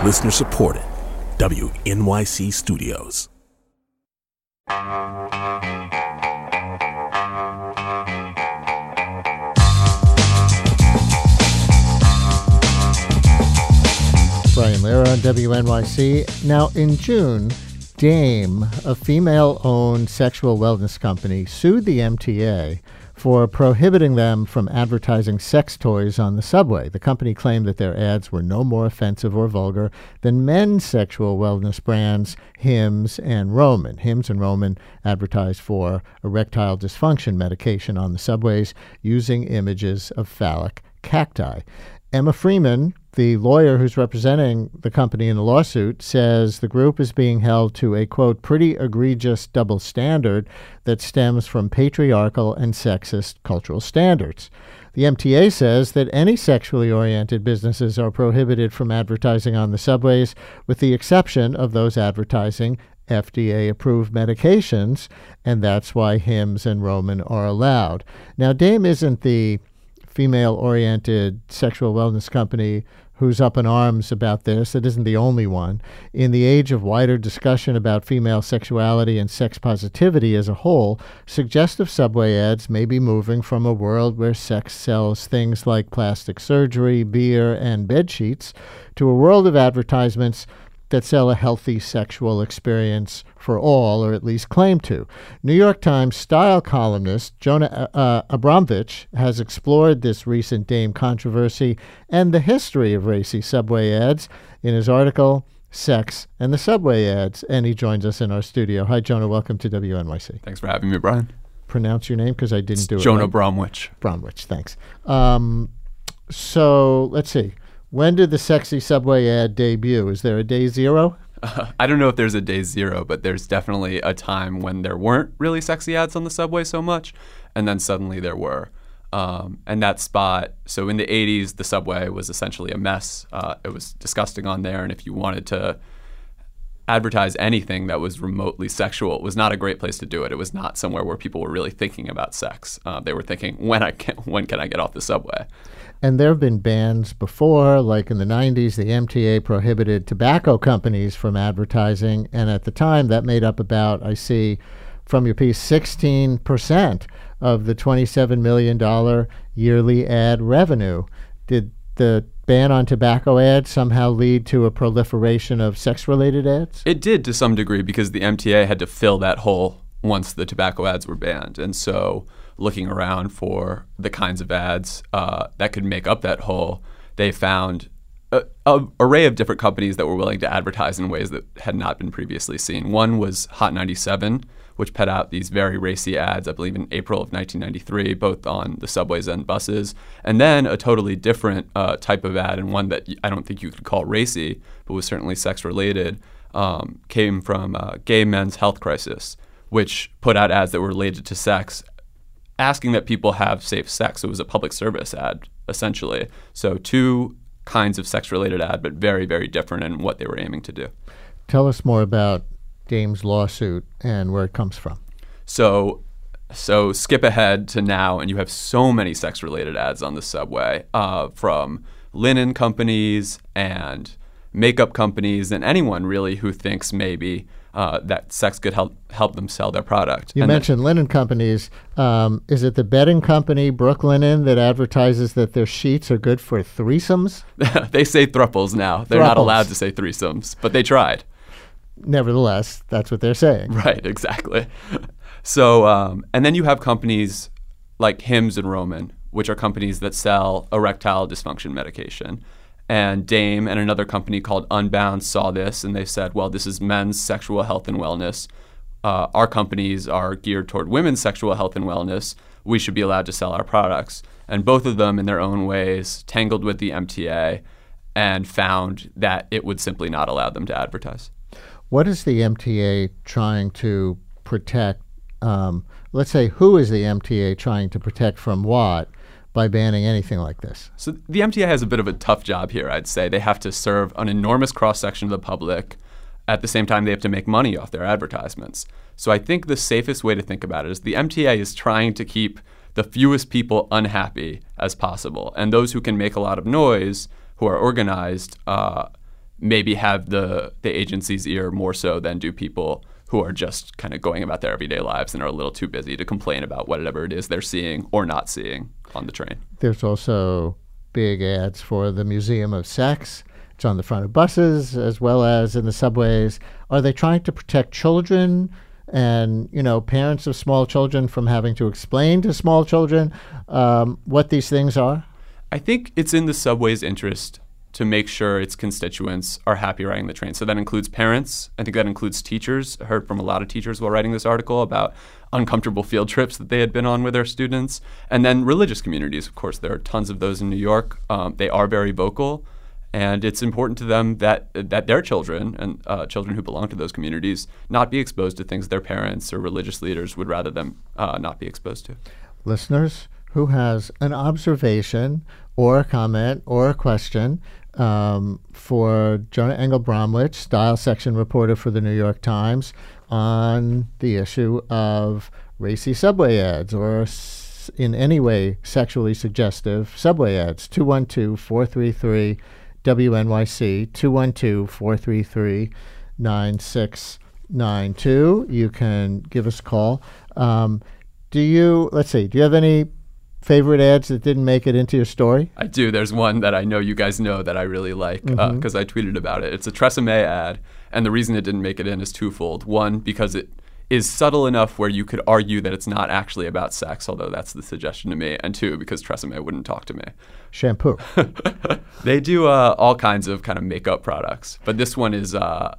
Listener supported. WNYC Studios. Brian Lehrer on WNYC. Now, in June, Dame, a female-owned sexual wellness company, sued the MTA for prohibiting them from advertising sex toys on the subway. The company claimed that their ads were no more offensive or vulgar than men's sexual wellness brands Hims and Roman. Hims and Roman advertised for erectile dysfunction medication on the subways using images of phallic cacti. Emma Freeman, the lawyer who's representing the company in the lawsuit, says the group is being held to a, quote, pretty egregious double standard that stems from patriarchal and sexist cultural standards. The MTA says that any sexually oriented businesses are prohibited from advertising on the subways, with the exception of those advertising FDA-approved medications, and that's why Hims and Roman are allowed. Now, Dame isn't the female-oriented sexual wellness company who's up in arms about this. It isn't the only one. In the age of wider discussion about female sexuality and sex positivity as a whole, suggestive subway ads may be moving from a world where sex sells things like plastic surgery, beer, and bed sheets to a world of advertisements that sell a healthy sexual experience for all, or at least claim to. New York Times style columnist Jonah Abramovich has explored this recent Dame controversy and the history of racy subway ads in his article, Sex and the Subway Ads, and he joins us in our studio. Hi, Jonah. Welcome to WNYC. Thanks for having me, Brian. Pronounce your name, because I didn't do it. Jonah Bromwich. Bromwich, thanks. So let's see. When did the sexy subway ad debut? Is there a day zero? I don't know if there's a day zero, but there's definitely a time when there weren't really sexy ads on the subway so much, and then suddenly there were. And that spot, so in the 80s, the subway was essentially a mess. It was disgusting on there, and if you wanted to advertise anything that was remotely sexual, it was not a great place to do it. It was not somewhere where people were really thinking about sex. They were thinking, when can I get off the subway? And there have been bans before, like in the 90s, the MTA prohibited tobacco companies from advertising. And at the time, that made up about, I see from your piece, 16% of the $27 million yearly ad revenue. Did the ban on tobacco ads somehow lead to a proliferation of sex-related ads? It did to some degree, because the MTA had to fill that hole once the tobacco ads were banned. And so looking around for the kinds of ads that could make up that hole, they found an array of different companies that were willing to advertise in ways that had not been previously seen. One was Hot 97, which put out these very racy ads, I believe in April of 1993, both on the subways and buses. And then a totally different type of ad, and one that I don't think you could call racy, but was certainly sex-related, came from Gay Men's Health Crisis, which put out ads that were related to sex, asking that people have safe sex. It was a public service ad, essentially. So two kinds of sex-related ad, but very, very different in what they were aiming to do. Tell us more about Dame's lawsuit and where it comes from. So skip ahead to now, and you have so many sex-related ads on the subway, from linen companies and makeup companies and anyone really who thinks maybe that sex could help them sell their product. You mentioned linen companies. Is it the bedding company Brooklinen that advertises that their sheets are good for threesomes? They say thruples now. They're not allowed to say threesomes, but they tried. Nevertheless, that's what they're saying. Right, exactly. So, and then you have companies like Hims and Roman, which are companies that sell erectile dysfunction medication. And Dame and another company called Unbound saw this, and they said, well, this is men's sexual health and wellness. Our companies are geared toward women's sexual health and wellness. We should be allowed to sell our products. And both of them, in their own ways, tangled with the MTA and found that it would simply not allow them to advertise. What is the MTA trying to protect? Let's say, who is the MTA trying to protect from what by banning anything like this? So the MTA has a bit of a tough job here, I'd say. They have to serve an enormous cross-section of the public. At the same time, they have to make money off their advertisements. So I think the safest way to think about it is the MTA is trying to keep the fewest people unhappy as possible. And those who can make a lot of noise, who are organized, maybe have the agency's ear more so than do people who are just kind of going about their everyday lives and are a little too busy to complain about whatever it is they're seeing or not seeing on the train. There's also big ads for the Museum of Sex. It's on the front of buses as well as in the subways. Are they trying to protect children and, parents of small children from having to explain to small children what these things are? I think it's in the subway's interest to make sure its constituents are happy riding the train. So that includes parents. I think that includes teachers. I heard from a lot of teachers while writing this article about uncomfortable field trips that they had been on with their students. And then religious communities, of course. There are tons of those in New York. They are very vocal. And it's important to them that their children and children who belong to those communities not be exposed to things their parents or religious leaders would rather them not be exposed to. Listeners, who has an observation or a comment or a question for Jonah Engel-Bromwich, style section reporter for the New York Times, on the issue of racy subway ads or in any way sexually suggestive subway ads. 212-433-WNYC, 212-433-9692. You can give us a call. Do you have any favorite ads that didn't make it into your story? I do. There's one that I know you guys know that I really like because I tweeted about it. It's a Tresemme ad, and the reason it didn't make it in is twofold. One, because it is subtle enough where you could argue that it's not actually about sex, although that's the suggestion to me. And two, because Tresemme wouldn't talk to me. Shampoo. They do all kinds of kind of makeup products. But this one is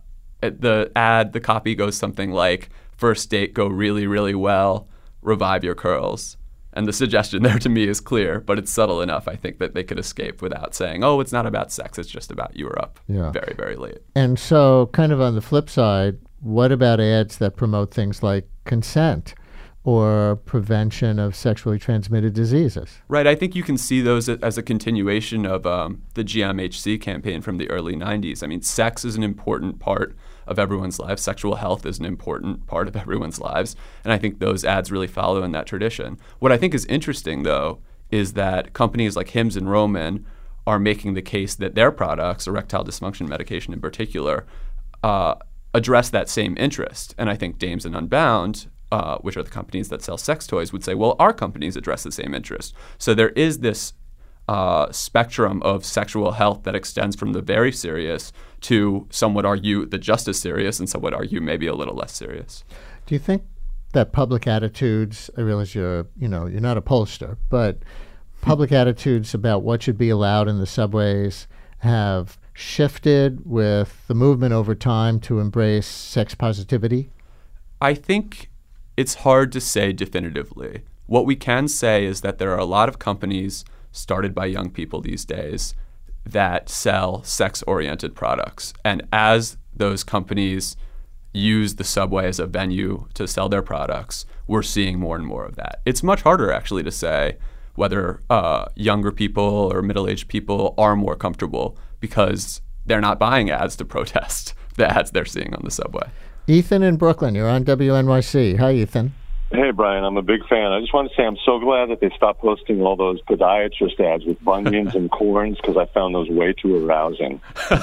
the copy goes something like, first date go really, really well, revive your curls. And the suggestion there to me is clear, but it's subtle enough, I think, that they could escape without saying, it's not about sex, it's just about you were up very, very late. And so kind of on the flip side, what about ads that promote things like consent or prevention of sexually transmitted diseases? Right. I think you can see those as a continuation of the GMHC campaign from the early 90s. I mean, sex is an important part of everyone's lives. Sexual health is an important part of everyone's lives. And I think those ads really follow in that tradition. What I think is interesting, though, is that companies like Hims and Roman are making the case that their products, erectile dysfunction medication in particular, address that same interest. And I think Dames and Unbound, which are the companies that sell sex toys, would say, well, our companies address the same interest. So there is this spectrum of sexual health that extends from the very serious to, some would argue, the just as serious, and some would argue maybe a little less serious. Do you think that public attitudes, I realize you're not a pollster, but public attitudes about what should be allowed in the subways have shifted with the movement over time to embrace sex positivity? I think it's hard to say definitively. What we can say is that there are a lot of companies started by young people these days that sell sex-oriented products. And as those companies use the subway as a venue to sell their products, we're seeing more and more of that. It's much harder, actually, to say whether younger people or middle-aged people are more comfortable because they're not buying ads to protest the ads they're seeing on the subway. Ethan in Brooklyn, you're on WNYC. Hi, Ethan. Hey, Brian, I'm a big fan. I just want to say I'm so glad that they stopped posting all those podiatrist ads with bunions and corns because I found those way too arousing.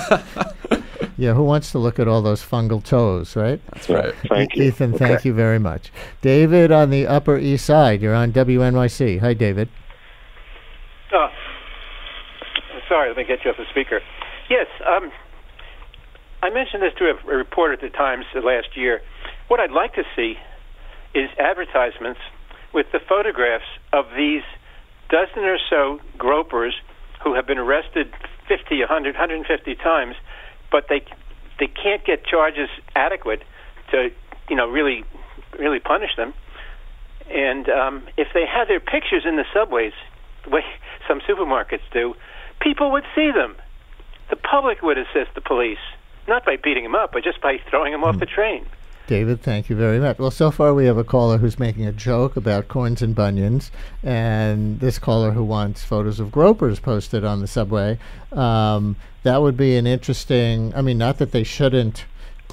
Yeah, who wants to look at all those fungal toes, right? That's right. Thank you. Ethan, thank you very much. David on the Upper East Side, you're on WNYC. Hi, David. Sorry, let me get you off the speaker. Yes, I mentioned this to a reporter at the Times last year. What I'd like to see is advertisements with the photographs of these dozen or so gropers who have been arrested 50, 100, 150 times, but they can't get charges adequate to, really punish them. And if they had their pictures in the subways, the way some supermarkets do, people would see them. The public would assist the police, not by beating them up, but just by throwing them off the train. David, thank you very much. Well, so far we have a caller who's making a joke about corns and bunions, and this caller who wants photos of gropers posted on the subway. That would be an interesting, not that they shouldn't,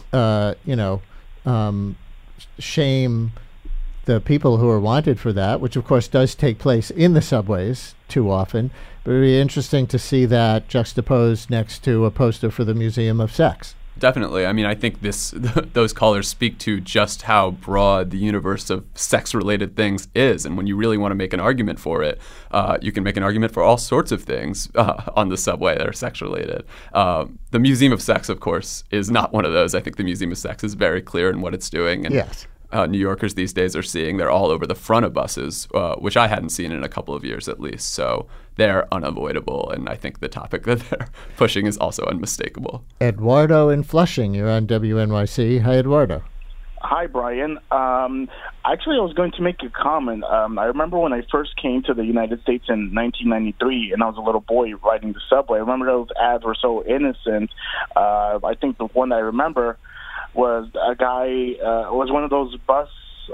shame the people who are wanted for that, which of course does take place in the subways too often, would be interesting to see that juxtaposed next to a poster for the Museum of Sex. Definitely. I mean, I think those colors speak to just how broad the universe of sex-related things is. And when you really want to make an argument for it, you can make an argument for all sorts of things on the subway that are sex-related. The Museum of Sex, of course, is not one of those. I think the Museum of Sex is very clear in what it's doing. And yes. New Yorkers these days are seeing they're all over the front of buses, which I hadn't seen in a couple of years at least. So they're unavoidable, and I think the topic that they're pushing is also unmistakable. Eduardo in Flushing, you're on WNYC. Hi, Eduardo. Hi, Brian. Actually, I was going to make a comment. I remember when I first came to the United States in 1993, and I was a little boy riding the subway. I remember those ads were so innocent. I think the one I remember was a guy, was one of those bus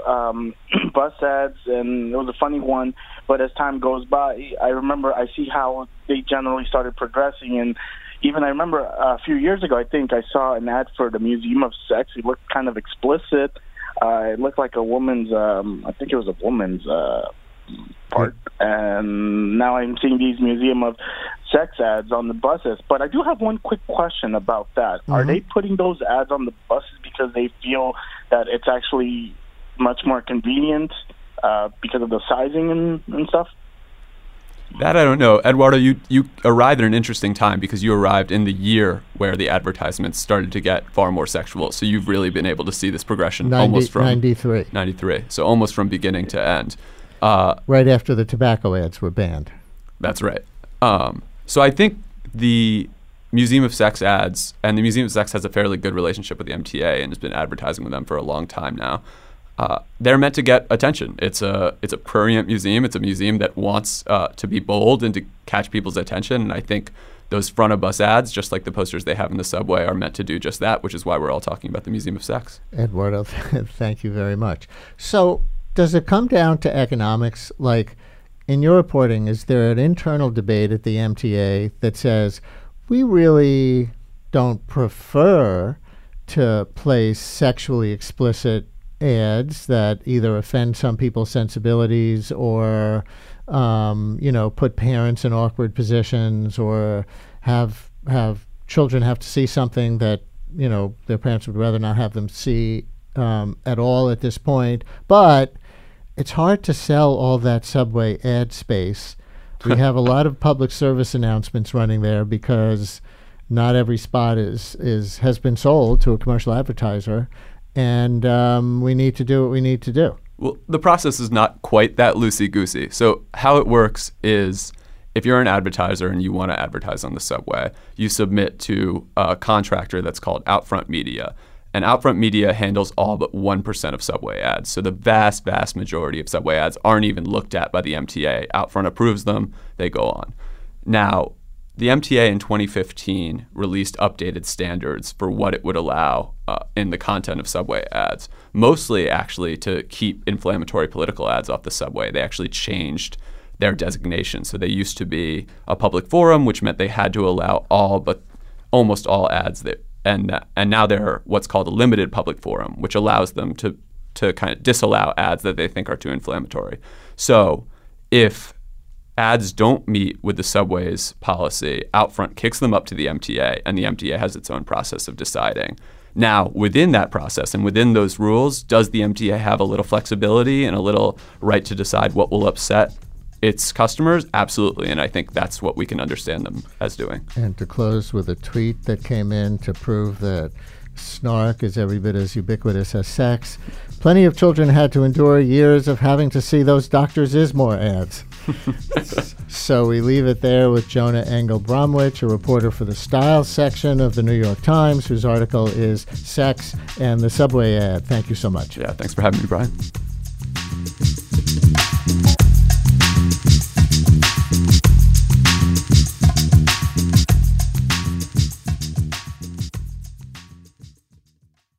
ads, and it was a funny one. But as time goes by, I see how they generally started progressing. And even I remember a few years ago, I think I saw an ad for the Museum of Sex. It looked kind of explicit. It looked like a woman's, I think it was a woman's part. And now I'm seeing these Museum of Sex ads on the buses. But I do have one quick question about that. Mm-hmm. Are they putting those ads on the buses because they feel that it's actually much more convenient because of the sizing and stuff? That I don't know. Eduardo, you arrived at an interesting time because you arrived in the year where the advertisements started to get far more sexual. So you've really been able to see this progression almost from 93. 93. So almost from beginning to end. Right after the tobacco ads were banned. That's right. So I think the Museum of Sex ads, and the Museum of Sex has a fairly good relationship with the MTA and has been advertising with them for a long time now. They're meant to get attention. It's a prurient museum. It's a museum that wants to be bold and to catch people's attention. And I think those front of bus ads, just like the posters they have in the subway, are meant to do just that, which is why we're all talking about the Museum of Sex. Eduardo, thank you very much. So does it come down to economics? Like, in your reporting, is there an internal debate at the MTA that says, we really don't prefer to place sexually explicit ads that either offend some people's sensibilities or, put parents in awkward positions or have children have to see something that, their parents would rather not have them see at all at this point. But it's hard to sell all that subway ad space. We have a lot of public service announcements running there because not every spot has been sold to a commercial advertiser, and we need to do what we need to do. Well, the process is not quite that loosey-goosey. So how it works is if you're an advertiser and you want to advertise on the subway, you submit to a contractor that's called Outfront Media. And Outfront Media handles all but 1% of subway ads. So the vast, vast majority of subway ads aren't even looked at by the MTA. Outfront approves them, they go on. Now, the MTA in 2015 released updated standards for what it would allow in the content of subway ads, mostly actually to keep inflammatory political ads off the subway. They actually changed their designation. So they used to be a public forum, which meant they had to allow all but almost all ads that. And now they're what's called a limited public forum, which allows them to kind of disallow ads that they think are too inflammatory. So if ads don't meet with the subway's policy, Outfront kicks them up to the MTA, and the MTA has its own process of deciding. Now, within that process and within those rules, does the MTA have a little flexibility and a little right to decide what will upset its customers? Absolutely, and I think that's what we can understand them as doing. And to close with a tweet that came in to prove that snark is every bit as ubiquitous as sex. Plenty of children had to endure years of having to see those Doctors Ismore ads. So we leave it there with Jonah Engel-Bromwich, a reporter for the Style section of the New York Times, whose article is Sex and the Subway Ad. Thank you so much. Yeah, thanks for having me, Brian.